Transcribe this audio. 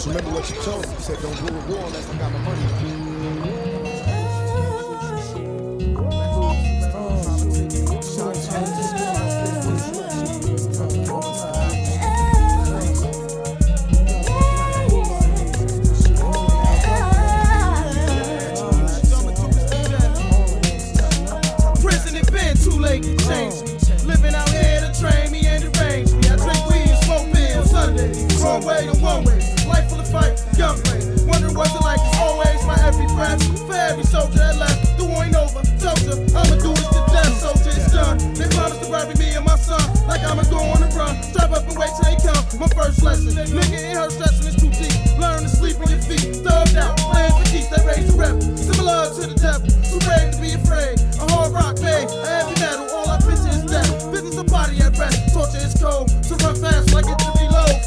Just remember what you told me. You said don't go to war unless I got my money. Change me. Living out here to train me and arrange me. I drink weed and smoke pills Sunday. Wrong way and one way. Life full of fight, gunplay. Wondering what's it like. It's always my every breath. For every soldier that left, the war ain't over. Soldier, I'ma do this to death. Soldier, it's done. They promised to bury me and my son. Like I'ma go on a run. Strap up and wait till they come. My first lesson. Nigga, ain't hurt stressing, it's too deep. Learn to sleep on your feet. Thugged out. Playing for keeps that raise the rebel. Similar to the devil. Too brave to be afraid. A hard rock, babe.